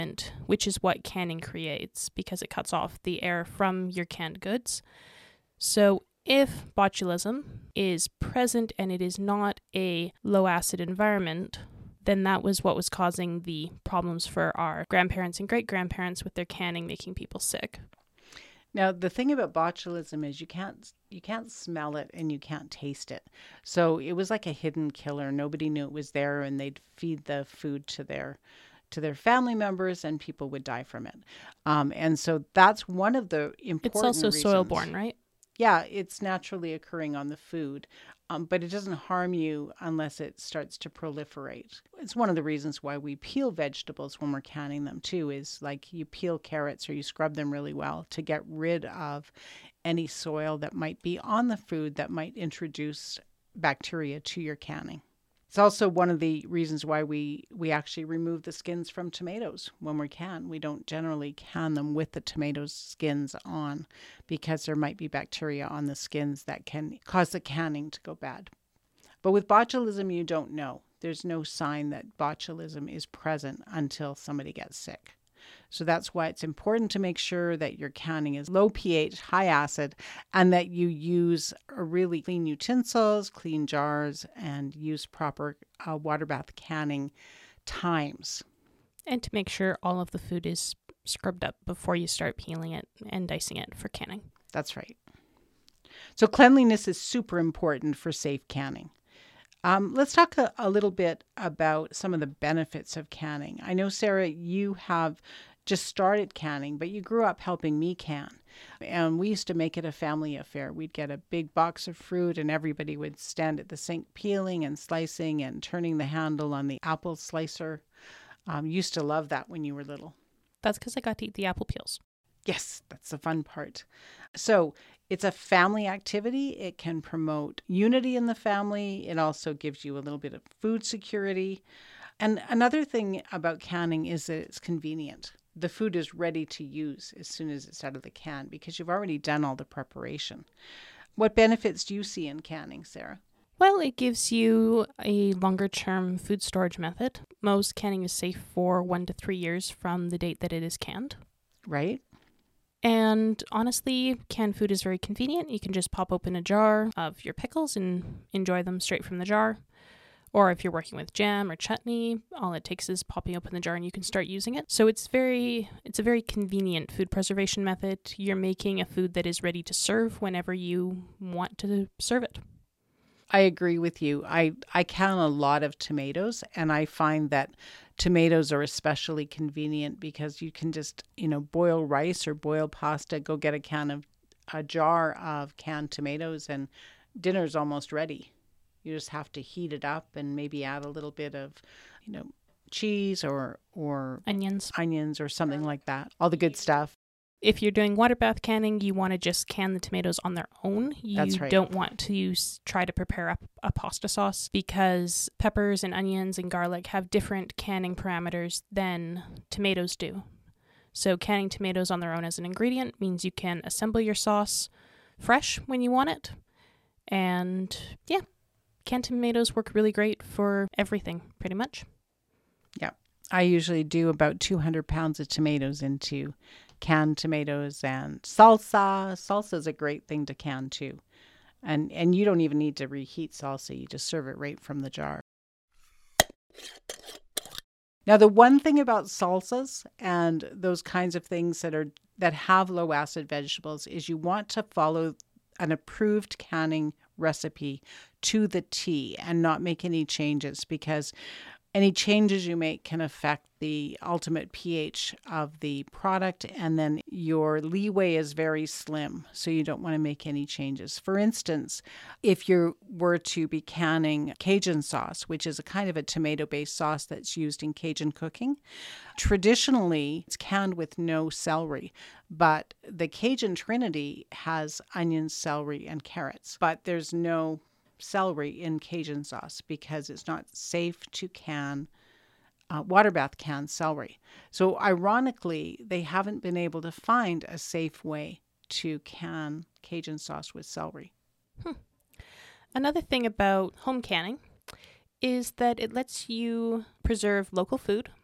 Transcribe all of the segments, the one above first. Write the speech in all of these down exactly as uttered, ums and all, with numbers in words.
and which is what canning creates because it cuts off the air from your canned goods. So if botulism is present and it is not a low acid environment, then that was what was causing the problems for our grandparents and great-grandparents with their canning, making people sick. Now, the thing about botulism is you can't you can't smell it and you can't taste it. So it was like a hidden killer. Nobody knew it was there, and they'd feed the food to their to their family members, and people would die from it. Um, and so that's one of the important It's also reasons. soil-borne, right? Yeah, it's naturally occurring on the food, um, but it doesn't harm you unless it starts to proliferate. It's one of the reasons why we peel vegetables when we're canning them too, is like you peel carrots or you scrub them really well to get rid of any soil that might be on the food that might introduce bacteria to your canning. It's also one of the reasons why we, we actually remove the skins from tomatoes when we can. We don't generally can them with the tomato skins on because there might be bacteria on the skins that can cause the canning to go bad. But with botulism, you don't know. There's no sign that botulism is present until somebody gets sick. So that's why it's important to make sure that your canning is low pH, high acid, and that you use really clean utensils, clean jars, and use proper uh, water bath canning times. And to make sure all of the food is scrubbed up before you start peeling it and dicing it for canning. That's right. So cleanliness is super important for safe canning. Um, let's talk a, a little bit about some of the benefits of canning. I know, Sarah, you have just started canning, but you grew up helping me can. And we used to make it a family affair. We'd get a big box of fruit and everybody would stand at the sink peeling and slicing and turning the handle on the apple slicer. Um, used to love that when you were little. That's because I got to eat the apple peels. Yes, that's the fun part. So it's a family activity. It can promote unity in the family. It also gives you a little bit of food security. And another thing about canning is that it's convenient. The food is ready to use as soon as it's out of the can because you've already done all the preparation. What benefits do you see in canning, Sarah? Well, it gives you a longer-term food storage method. Most canning is safe for one to three years from the date that it is canned. Right. And honestly, canned food is very convenient. You can just pop open a jar of your pickles and enjoy them straight from the jar. Or if you're working with jam or chutney, all it takes is popping open the jar and you can start using it. So it's very, it's a very convenient food preservation method. You're making a food that is ready to serve whenever you want to serve it. I agree with you. I, I can a lot of tomatoes, and I find that tomatoes are especially convenient because you can just, you know, boil rice or boil pasta, go get a can of, a jar of canned tomatoes, and dinner's almost ready. You just have to heat it up and maybe add a little bit of, you know, cheese or, or onions, onions or something like that. All the good stuff. If you're doing water bath canning, you want to just can the tomatoes on their own. You That's right. don't want to use, try to prepare a, a pasta sauce because peppers and onions and garlic have different canning parameters than tomatoes do. So canning tomatoes on their own as an ingredient means you can assemble your sauce fresh when you want it. And yeah, canned tomatoes work really great for everything, pretty much. Yeah. I usually do about two hundred pounds of tomatoes into canned tomatoes and salsa. Salsa is a great thing to can too. And and you don't even need to reheat salsa. You just serve it right from the jar. Now, the one thing about salsas and those kinds of things that are that have low acid vegetables is you want to follow an approved canning recipe to the T and not make any changes, because any changes you make can affect the ultimate pH of the product, and then your leeway is very slim, so you don't want to make any changes. For instance, if you were to be canning Cajun sauce, which is a kind of a tomato-based sauce that's used in Cajun cooking, traditionally it's canned with no celery, but the Cajun Trinity has onions, celery, and carrots, but there's no celery in Cajun sauce because it's not safe to can uh, water bath canned celery. So ironically, they haven't been able to find a safe way to can Cajun sauce with celery. Hmm. Another thing about home canning is that it lets you preserve local food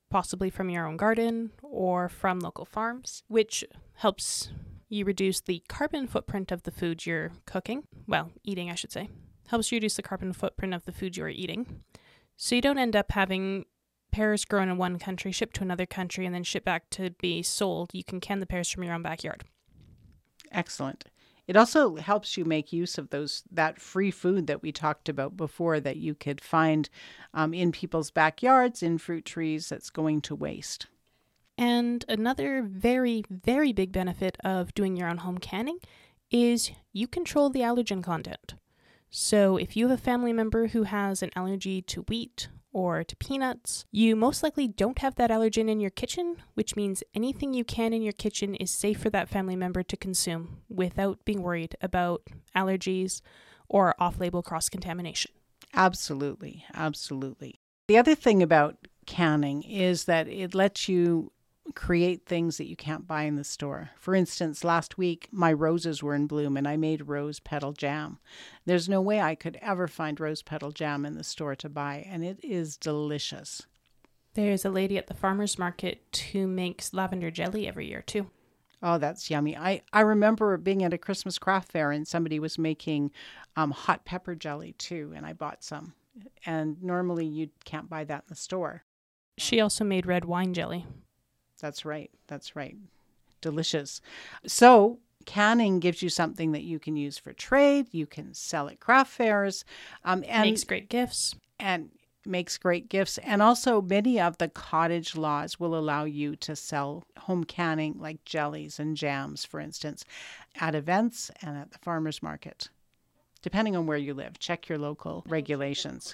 possibly from your own garden or from local farms, which helps you reduce the carbon footprint of the food you're cooking. Well, eating, I should say. Helps you reduce the carbon footprint of the food you're eating. So you don't end up having pears grown in one country, shipped to another country, and then shipped back to be sold. You can can the pears from your own backyard. Excellent. It also helps you make use of those that free food that we talked about before that you could find um, in people's backyards, in fruit trees that's going to waste. And another very, very big benefit of doing your own home canning is you control the allergen content. So if you have a family member who has an allergy to wheat or to peanuts, you most likely don't have that allergen in your kitchen, which means anything you can in your kitchen is safe for that family member to consume without being worried about allergies or off-label cross-contamination. Absolutely, absolutely. The other thing about canning is that it lets you create things that you can't buy in the store. For instance, last week, my roses were in bloom and I made rose petal jam. There's no way I could ever find rose petal jam in the store to buy, and it is delicious. There's a lady at the farmer's market who makes lavender jelly every year, too. Oh, that's yummy. I, I remember being at a Christmas craft fair and somebody was making um, hot pepper jelly, too, and I bought some. And normally you can't buy that in the store. She also made red wine jelly. That's right. That's right. Delicious. So canning gives you something that you can use for trade. You can sell at craft fairs. Um, and makes great gifts. And makes great gifts. And also many of the cottage laws will allow you to sell home canning like jellies and jams, for instance, at events and at the farmer's market. Depending on where you live, check your local regulations.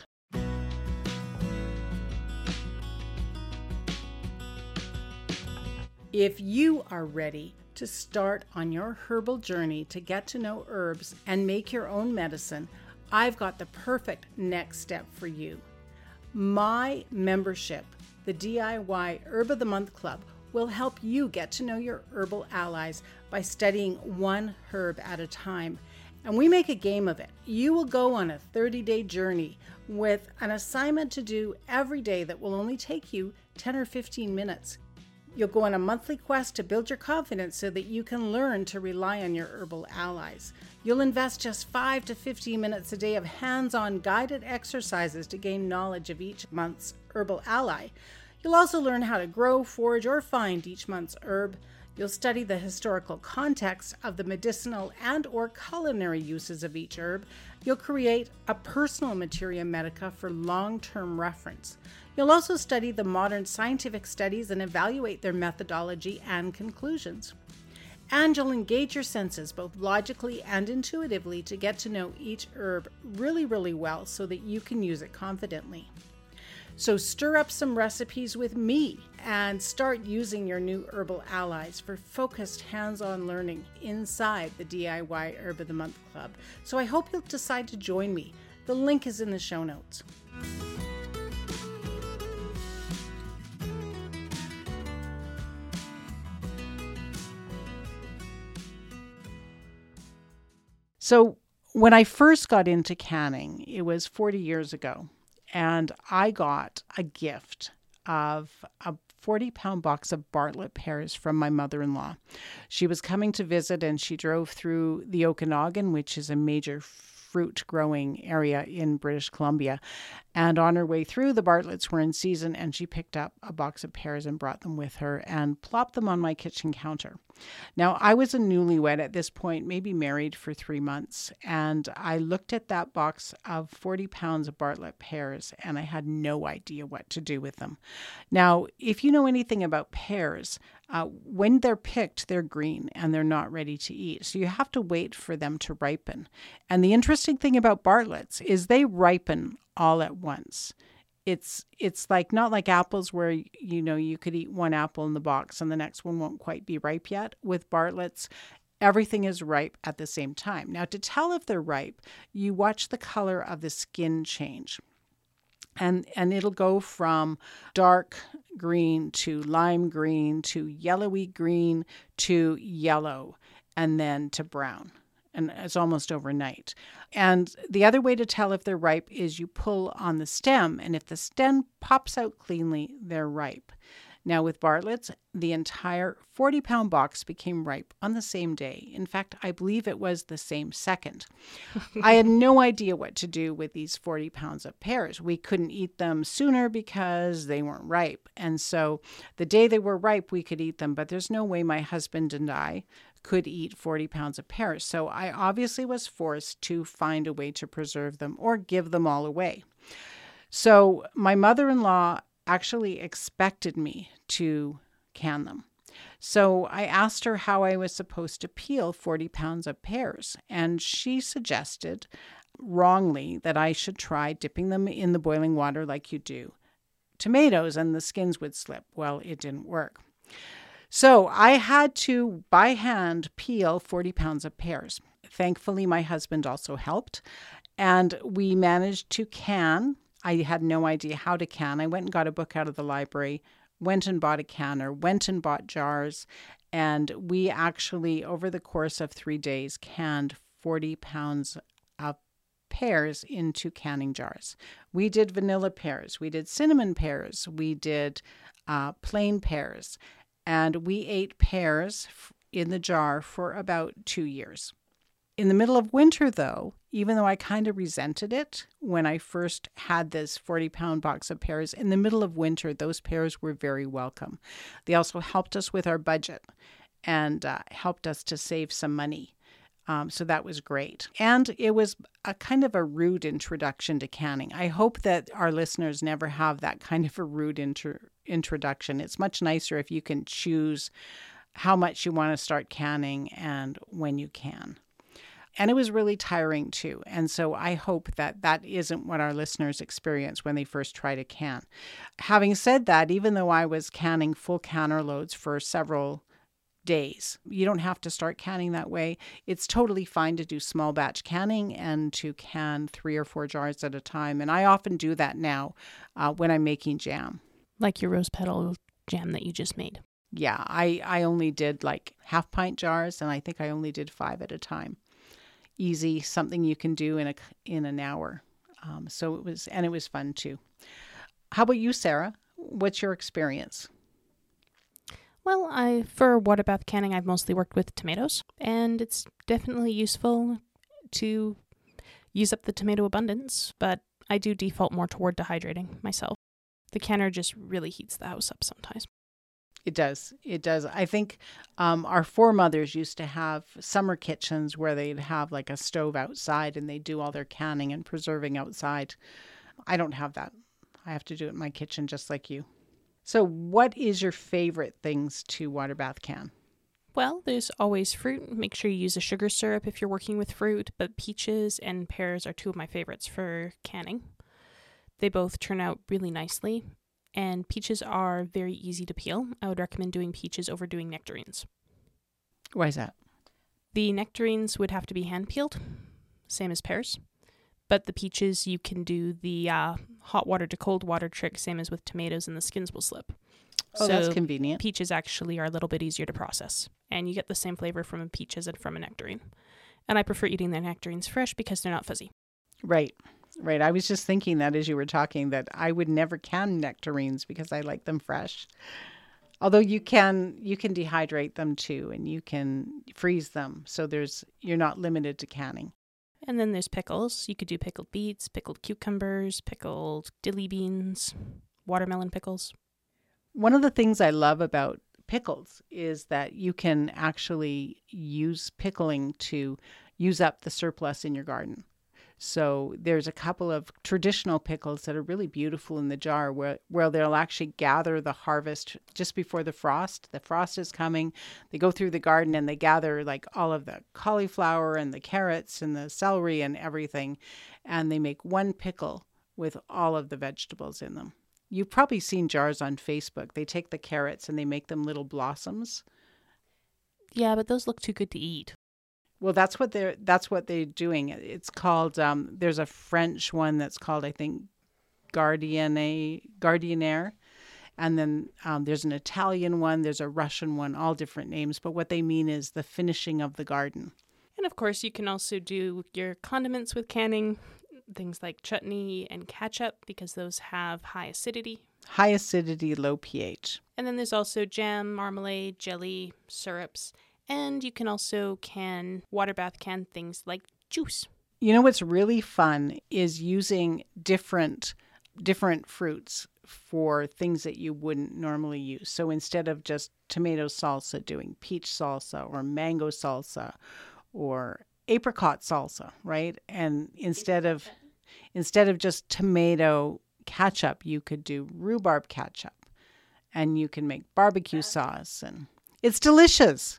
If you are ready to start on your herbal journey to get to know herbs and make your own medicine, I've got the perfect next step for you. My membership, the D I Y Herb of the Month Club, will help you get to know your herbal allies by studying one herb at a time. And we make a game of it. You will go on a thirty-day journey with an assignment to do every day that will only take you ten or fifteen minutes. You'll go on a monthly quest to build your confidence so that you can learn to rely on your herbal allies. You'll invest just five to fifteen minutes a day of hands-on guided exercises to gain knowledge of each month's herbal ally. You'll also learn how to grow, forage, or find each month's herb. You'll study the historical context of the medicinal and or culinary uses of each herb. You'll create a personal materia medica for long-term reference. You'll also study the modern scientific studies and evaluate their methodology and conclusions. And you'll engage your senses both logically and intuitively to get to know each herb really, really well so that you can use it confidently. So stir up some recipes with me and start using your new herbal allies for focused hands-on learning inside the D I Y Herb of the Month Club. So I hope you'll decide to join me. The link is in the show notes. So when I first got into canning, it was forty years ago. And I got a gift of a forty-pound box of Bartlett pears from my mother-in-law. She was coming to visit and she drove through the Okanagan, which is a major fruit growing area in British Columbia. And on her way through, the Bartletts were in season and she picked up a box of pears and brought them with her and plopped them on my kitchen counter. Now, I was a newlywed at this point, maybe married for three months, and I looked at that box of forty pounds of Bartlett pears, and I had no idea what to do with them. Now, if you know anything about pears, uh, when they're picked, they're green, and they're not ready to eat, so you have to wait for them to ripen. And the interesting thing about Bartletts is they ripen all at once. It's it's like not like apples where, you know, you could eat one apple in the box and the next one won't quite be ripe yet. With Bartletts, everything is ripe at the same time. Now, to tell if they're ripe, you watch the color of the skin change. And and it'll go from dark green to lime green to yellowy green to yellow and then to brown. and it's almost overnight. And the other way to tell if they're ripe is you pull on the stem, and if the stem pops out cleanly, they're ripe. Now with Bartlett's, the entire forty pound box became ripe on the same day. In fact, I believe it was the same second. I had no idea what to do with these forty pounds of pears. We couldn't eat them sooner because they weren't ripe. And so the day they were ripe, we could eat them, but there's no way my husband and I could eat forty pounds of pears. So I obviously was forced to find a way to preserve them or give them all away. So my mother-in-law actually expected me to can them. So I asked her how I was supposed to peel forty pounds of pears, and she suggested wrongly that I should try dipping them in the boiling water like you do tomatoes and the skins would slip. Well, it didn't work. So I had to, by hand, peel forty pounds of pears. Thankfully, my husband also helped, and we managed to can. I had no idea how to can. I went and got a book out of the library, went and bought a canner, went and bought jars, and we actually, over the course of three days, canned forty pounds of pears into canning jars. We did vanilla pears, we did cinnamon pears, we did uh, plain pears, and we ate pears in the jar for about two years. In the middle of winter, though, even though I kind of resented it when I first had this forty pound box of pears, in the middle of winter, those pears were very welcome. They also helped us with our budget and uh, helped us to save some money. Um, so that was great. And it was a kind of a rude introduction to canning. I hope that our listeners never have that kind of a rude intro- introduction. It's much nicer if you can choose how much you want to start canning and when you can. And it was really tiring too. And so I hope that that isn't what our listeners experience when they first try to can. Having said that, even though I was canning full canner loads for several days, you don't have to start canning that way. It's totally fine to do small batch canning and to can three or four jars at a time. And I often do that now uh, when I'm making jam. Like your rose petal jam that you just made. Yeah, I, I only did like half pint jars, and I think I only did five at a time. Easy, something you can do in a in an hour. Um, so it was, and it was fun too. How about you, Sarah? What's your experience? Well, I for water bath canning, I've mostly worked with tomatoes, and it's definitely useful to use up the tomato abundance, but I do default more toward dehydrating myself. The canner just really heats the house up sometimes. It does. It does. I think um, our foremothers used to have summer kitchens where they'd have like a stove outside and they do all their canning and preserving outside. I don't have that. I have to do it in my kitchen just like you. So what is your favorite things to water bath can? Well, there's always fruit. Make sure you use a sugar syrup if you're working with fruit, but peaches and pears are two of my favorites for canning. They both turn out really nicely. And peaches are very easy to peel. I would recommend doing peaches over doing nectarines. Why is that? The nectarines would have to be hand peeled, same as pears. But the peaches, you can do the uh, hot water to cold water trick, same as with tomatoes, and the skins will slip. Oh, so that's convenient. Peaches actually are a little bit easier to process. And you get the same flavor from a peach as from a nectarine. And I prefer eating the nectarines fresh because they're not fuzzy. Right. Right. I was just thinking that as you were talking that I would never can nectarines because I like them fresh. Although you can you can dehydrate them too, and you can freeze them. So there's you're not limited to canning. And then there's pickles. You could do pickled beets, pickled cucumbers, pickled dilly beans, watermelon pickles. One of the things I love about pickles is that you can actually use pickling to use up the surplus in your garden. So there's a couple of traditional pickles that are really beautiful in the jar where, where they'll actually gather the harvest just before the frost. The frost is coming. They go through the garden and they gather like all of the cauliflower and the carrots and the celery and everything. And they make one pickle with all of the vegetables in them. You've probably seen jars on Facebook. They take the carrots and they make them little blossoms. Yeah, but those look too good to eat. Well, that's what they're that's what they're doing. It's called um, there's a French one that's called, I think, Gardienne, Gardiniere, and then um, there's an Italian one, there's a Russian one, all different names. But what they mean is the finishing of the garden. And of course, you can also do your condiments with canning, things like chutney and ketchup, because those have high acidity. High acidity, low pH. And then there's also jam, marmalade, jelly, syrups, and you can also can water bath can things like juice. You know what's really fun is using different different fruits for things that you wouldn't normally use. So instead of just tomato salsa, doing peach salsa or mango salsa or apricot salsa, right? And instead of instead of just tomato ketchup, you could do rhubarb ketchup, and you can make barbecue sauce, and it's delicious.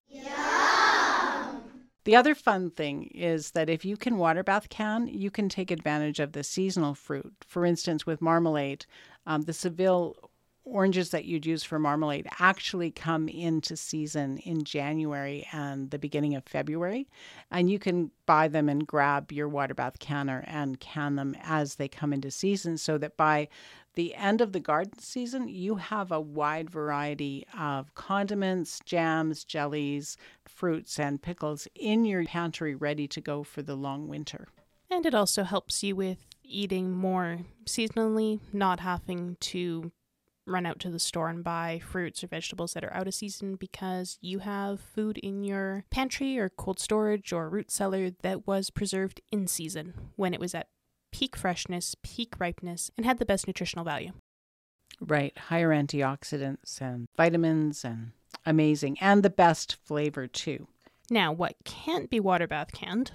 Yum! The other fun thing is that if you can water bath can, you can take advantage of the seasonal fruit. For instance, with marmalade, um, the Seville oranges that you'd use for marmalade actually come into season in January and the beginning of February. And you can buy them and grab your water bath canner and can them as they come into season, so that by the end of the garden season, you have a wide variety of condiments, jams, jellies, fruits, and pickles in your pantry ready to go for the long winter. And it also helps you with eating more seasonally, not having to run out to the store and buy fruits or vegetables that are out of season, because you have food in your pantry or cold storage or root cellar that was preserved in season when it was at peak freshness, peak ripeness, and had the best nutritional value. Right. Higher antioxidants and vitamins, and amazing. And the best flavor too. Now, what can't be water bath canned?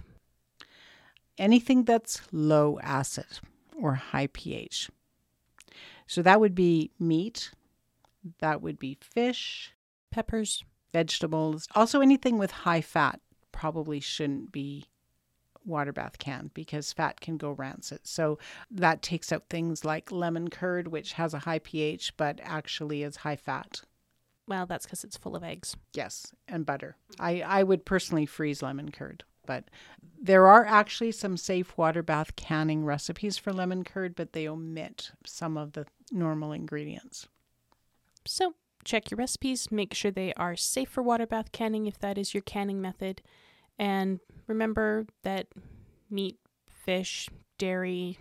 Anything that's low acid or high pH. So that would be meat, that would be fish, peppers, vegetables. Also anything with high fat probably shouldn't be water bath canned, because fat can go rancid. So that takes out things like lemon curd, which has a high pH but actually is high fat. Well, that's because it's full of eggs. Yes, and butter. I, I would personally freeze lemon curd. But there are actually some safe water bath canning recipes for lemon curd, but they omit some of the normal ingredients. So check your recipes, make sure they are safe for water bath canning if that is your canning method. And remember that meat, fish, dairy,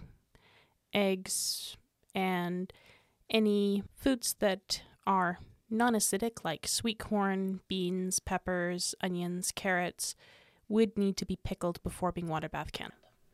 eggs, and any foods that are non-acidic like sweet corn, beans, peppers, onions, carrots would need to be pickled before being water bath canned.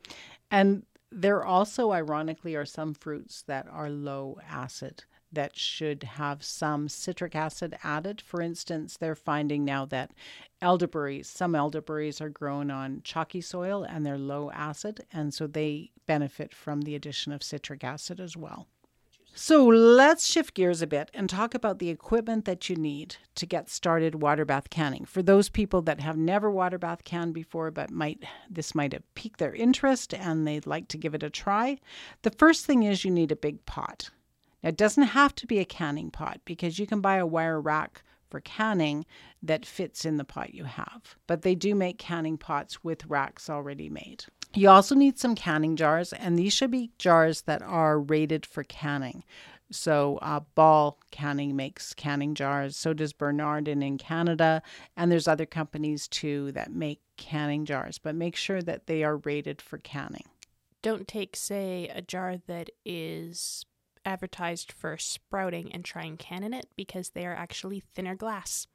And there also, ironically, are some fruits that are low acid that should have some citric acid added. For instance, they're finding now that elderberries, some elderberries are grown on chalky soil and they're low acid, and so they benefit from the addition of citric acid as well. So let's shift gears a bit and talk about the equipment that you need to get started water bath canning. For those people that have never water bath canned before, but might this might have piqued their interest and they'd like to give it a try, the first thing is you need a big pot. Now, it doesn't have to be a canning pot, because you can buy a wire rack for canning that fits in the pot you have. But they do make canning pots with racks already made. You also need some canning jars, and these should be jars that are rated for canning. So uh, Ball Canning makes canning jars. So does Bernardin in Canada. And there's other companies too that make canning jars, but make sure that they are rated for canning. Don't take, say, a jar that is advertised for sprouting and try and can in it, because they are actually thinner glass.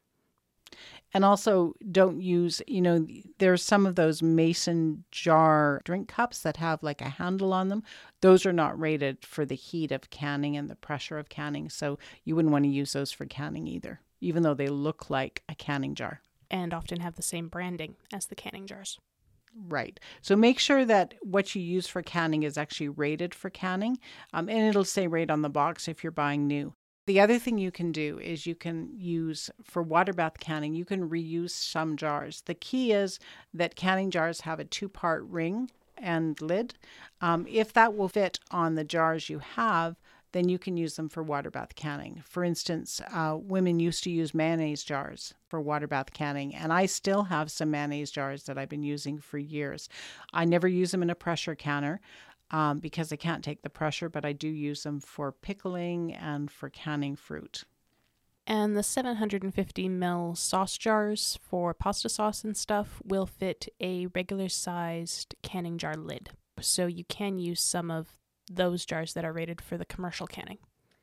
And also don't use, you know, there's some of those mason jar drink cups that have like a handle on them. Those are not rated for the heat of canning and the pressure of canning. So you wouldn't want to use those for canning either, even though they look like a canning jar. And often have the same branding as the canning jars. Right. So make sure that what you use for canning is actually rated for canning. Um, and it'll say right on the box if you're buying new. The other thing you can do is you can use, for water bath canning, you can reuse some jars. The key is that canning jars have a two-part ring and lid. Um, if that will fit on the jars you have, then you can use them for water bath canning. For instance, uh, women used to use mayonnaise jars for water bath canning, and I still have some mayonnaise jars that I've been using for years. I never use them in a pressure canner. Um, because I can't take the pressure, but I do use them for pickling and for canning fruit. And the seven hundred fifty milliliter sauce jars for pasta sauce and stuff will fit a regular sized canning jar lid. So you can use some of those jars that are rated for the commercial canning.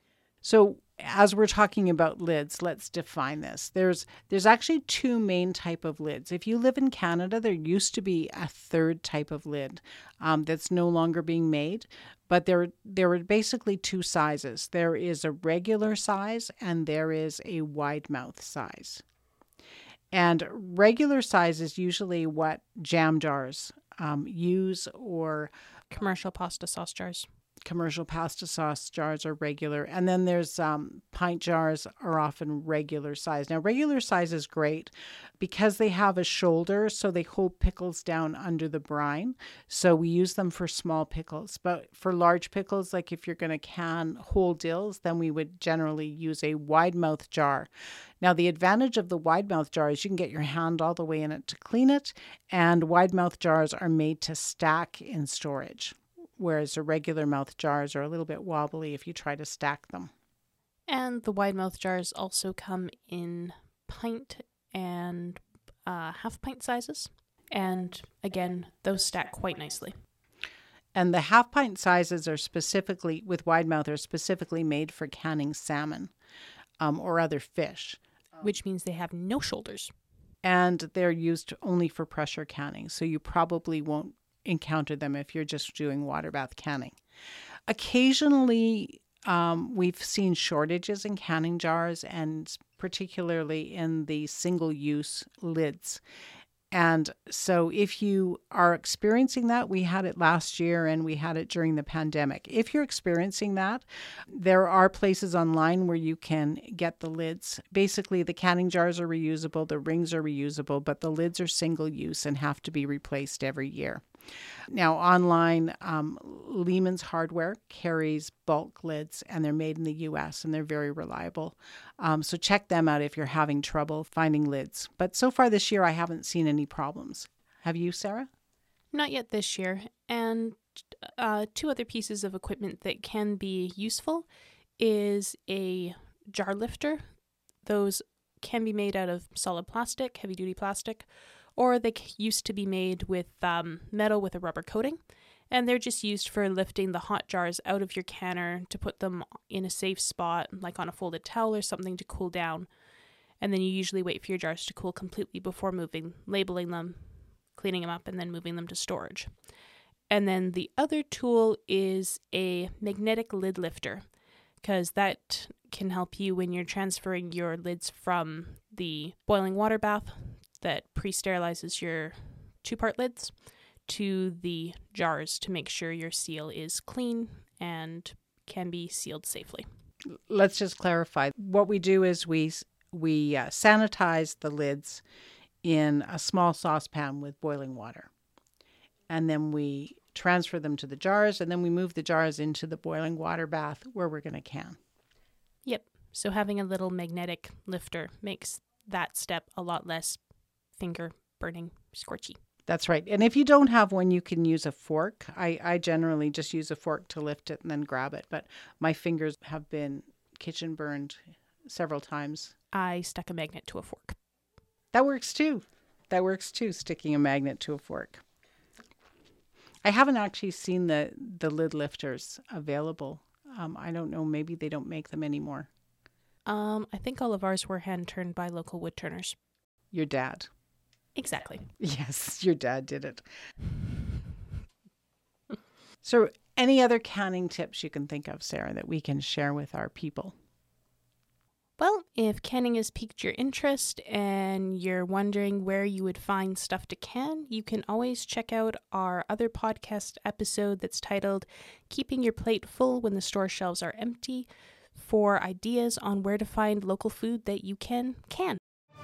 So as we're talking about lids, let's define this. There's there's actually two main type of lids. If you live in Canada, there used to be a third type of lid um, that's no longer being made. But there, there are basically two sizes. There is a regular size and there is a wide mouth size. And regular size is usually what jam jars um, use, or commercial pasta sauce jars. Commercial pasta sauce jars are regular. And then there's um, pint jars are often regular size. Now, regular size is great because they have a shoulder, so they hold pickles down under the brine. So we use them for small pickles. But for large pickles, like if you're going to can whole dills, then we would generally use a wide mouth jar. Now, the advantage of the wide mouth jar is you can get your hand all the way in it to clean it. And wide mouth jars are made to stack in storage, whereas the regular mouth jars are a little bit wobbly if you try to stack them. And the wide mouth jars also come in pint and uh, half pint sizes. And again, those stack quite nicely. And the half pint sizes are specifically, with wide mouth, are specifically made for canning salmon um, or other fish. Which means they have no shoulders. And they're used only for pressure canning. So you probably won't encounter them if you're just doing water bath canning. Occasionally, um, we've seen shortages in canning jars, and particularly in the single-use lids. And so if you are experiencing that, we had it last year and we had it during the pandemic. If you're experiencing that, there are places online where you can get the lids. Basically, the canning jars are reusable, the rings are reusable, but the lids are single use and have to be replaced every year. Now, online, um, Lehman's Hardware carries bulk lids, and they're made in the U S, and they're very reliable. Um, so check them out if you're having trouble finding lids. But so far this year, I haven't seen any problems. Have you, Sarah? Not yet this year. And uh, two other pieces of equipment that can be useful is a jar lifter. Those can be made out of solid plastic, heavy-duty plastic, or they used to be made with um, metal with a rubber coating, and they're just used for lifting the hot jars out of your canner to put them in a safe spot, like on a folded towel or something, to cool down. And then you usually wait for your jars to cool completely before moving, labeling them, cleaning them up, and then moving them to storage. And then the other tool is a magnetic lid lifter, because that can help you when you're transferring your lids from the boiling water bath that pre-sterilizes your two-part lids to the jars to make sure your seal is clean and can be sealed safely. Let's just clarify. What we do is we we uh, sanitize the lids in a small saucepan with boiling water. And then we transfer them to the jars, and then we move the jars into the boiling water bath where we're going to can. Yep. So having a little magnetic lifter makes that step a lot less finger burning, scorchy. That's right. And if you don't have one, you can use a fork. I, I generally just use a fork to lift it and then grab it. But my fingers have been kitchen burned several times. I stuck a magnet to a fork. That works too. That works too, sticking a magnet to a fork. I haven't actually seen the, the lid lifters available. Um, I don't know. Maybe they don't make them anymore. Um, I think all of ours were hand turned by local wood turners. Your dad. Exactly. Yes, your dad did it. So any other canning tips you can think of, Sarah, that we can share with our people? Well, if canning has piqued your interest and you're wondering where you would find stuff to can, you can always check out our other podcast episode that's titled Keeping Your Plate Full When the Store Shelves Are Empty for ideas on where to find local food that you can can.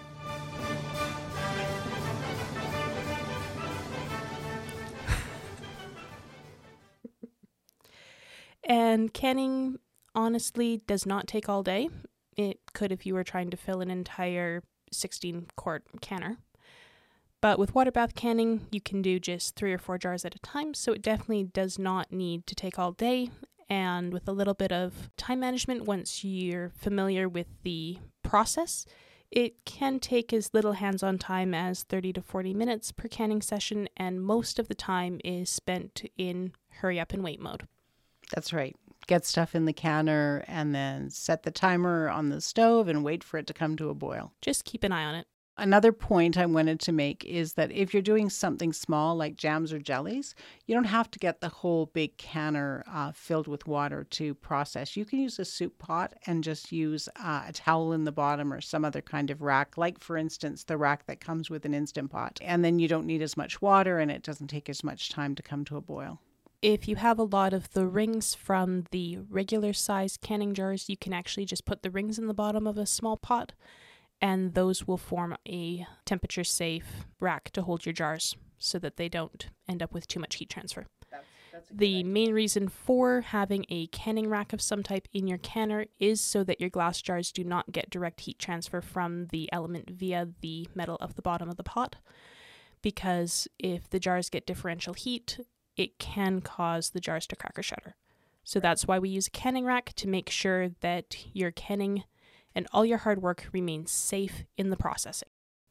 And canning, honestly, does not take all day. It could if you were trying to fill an entire sixteen quart canner. But with water bath canning, you can do just three or four jars at a time, so it definitely does not need to take all day. And with a little bit of time management, once you're familiar with the process, it can take as little hands-on time as thirty to forty minutes per canning session, and most of the time is spent in hurry up and wait mode. That's right. Get stuff in the canner and then set the timer on the stove and wait for it to come to a boil. Just keep an eye on it. Another point I wanted to make is that if you're doing something small like jams or jellies, you don't have to get the whole big canner uh, filled with water to process. You can use a soup pot and just use uh, a towel in the bottom or some other kind of rack, like for instance, the rack that comes with an Instant Pot. And then you don't need as much water and it doesn't take as much time to come to a boil. If you have a lot of the rings from the regular size canning jars, you can actually just put the rings in the bottom of a small pot, and those will form a temperature safe rack to hold your jars so that they don't end up with too much heat transfer. That's, that's the main reason for having a canning rack of some type in your canner is so that your glass jars do not get direct heat transfer from the element via the metal of the bottom of the pot, because if the jars get differential heat, it can cause the jars to crack or shatter. So that's why we use a canning rack, to make sure that your canning and all your hard work remains safe in the processing.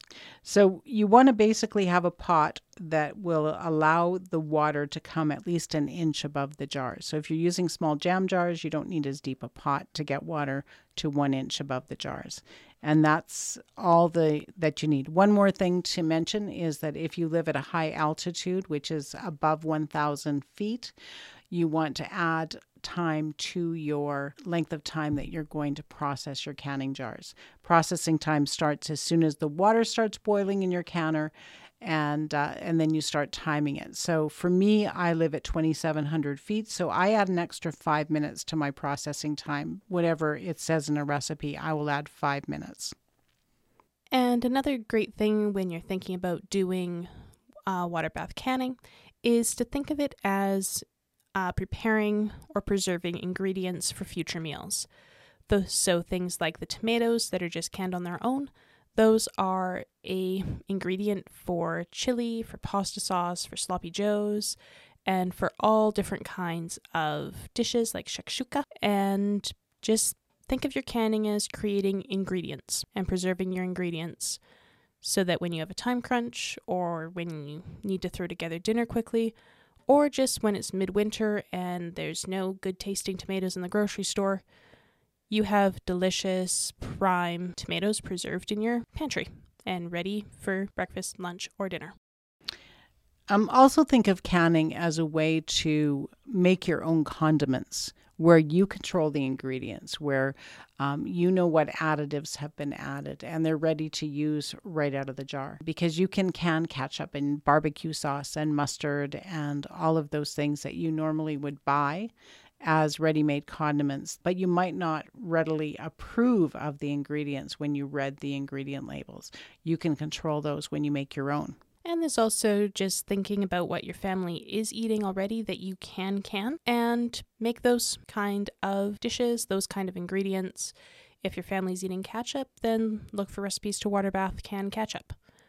So you want to basically have a pot that will allow the water to come at least an inch above the jars. So if you're using small jam jars, you don't need as deep a pot to get water to one inch above the jars. And that's all the that you need. One more thing to mention is that if you live at a high altitude, which is above one thousand feet, you want to add time to your length of time that you're going to process your canning jars. Processing time starts as soon as the water starts boiling in your canner, and uh, and then you start timing it. So for me, I live at twenty-seven hundred feet, so I add an extra five minutes to my processing time. Whatever it says in a recipe, I will add five minutes. And another great thing when you're thinking about doing uh, water bath canning is to think of it as Uh, preparing or preserving ingredients for future meals. Those, so things like the tomatoes that are just canned on their own, those are a ingredient for chili, for pasta sauce, for sloppy joes, and for all different kinds of dishes like shakshuka. And just think of your canning as creating ingredients and preserving your ingredients so that when you have a time crunch, or when you need to throw together dinner quickly, or just when it's midwinter and there's no good tasting tomatoes in the grocery store, you have delicious prime tomatoes preserved in your pantry and ready for breakfast, lunch, or dinner. Um, also think of canning as a way to make your own condiments, where you control the ingredients, where um, you know what additives have been added and they're ready to use right out of the jar. Because you can can ketchup and barbecue sauce and mustard and all of those things that you normally would buy as ready-made condiments, but you might not readily approve of the ingredients when you read the ingredient labels. You can control those when you make your own. And there's also just thinking about what your family is eating already that you can can and make those kind of dishes, those kind of ingredients. If your family's eating ketchup, then look for recipes to water bath can ketchup.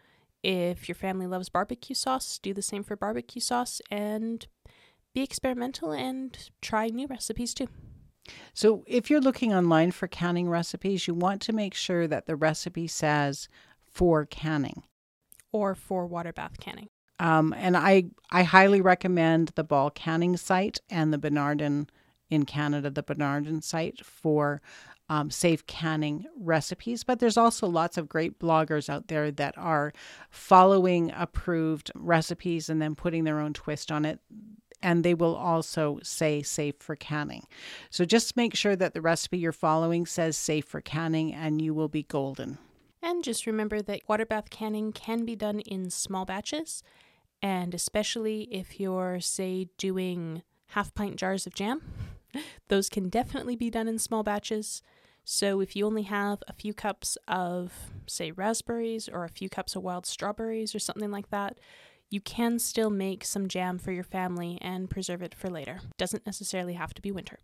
If your family loves barbecue sauce, do the same for barbecue sauce, and be experimental and try new recipes too. So if you're looking online for canning recipes, you want to make sure that the recipe says for canning. Or for water bath canning. Um, and I, I highly recommend the Ball Canning site and the Bernardin in Canada, the Bernardin site for um, safe canning recipes. But there's also lots of great bloggers out there that are following approved recipes and then putting their own twist on it. And they will also say safe for canning. So just make sure that the recipe you're following says safe for canning and you will be golden. And just remember that water bath canning can be done in small batches, and especially if you're, say, doing half pint jars of jam, those can definitely be done in small batches. So if you only have a few cups of, say, raspberries or a few cups of wild strawberries or something like that, you can still make some jam for your family and preserve it for later. Doesn't necessarily have to be winter.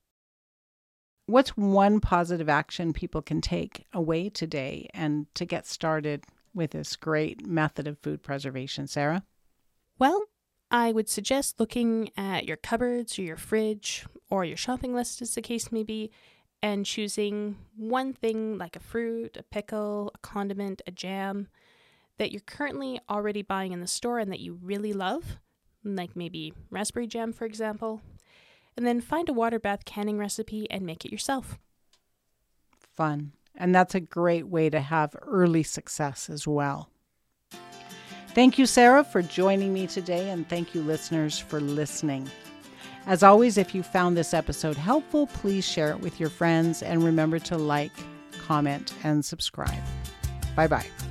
What's one positive action people can take away today and to get started with this great method of food preservation, Sarah? Well, I would suggest looking at your cupboards or your fridge or your shopping list, as the case may be, and choosing one thing like a fruit, a pickle, a condiment, a jam that you're currently already buying in the store and that you really love, like maybe raspberry jam, for example, and then find a water bath canning recipe and make it yourself. Fun. And that's a great way to have early success as well. Thank you, Sarah, for joining me today, and thank you, listeners, for listening. As always, if you found this episode helpful, please share it with your friends, and remember to like, comment, and subscribe. Bye-bye.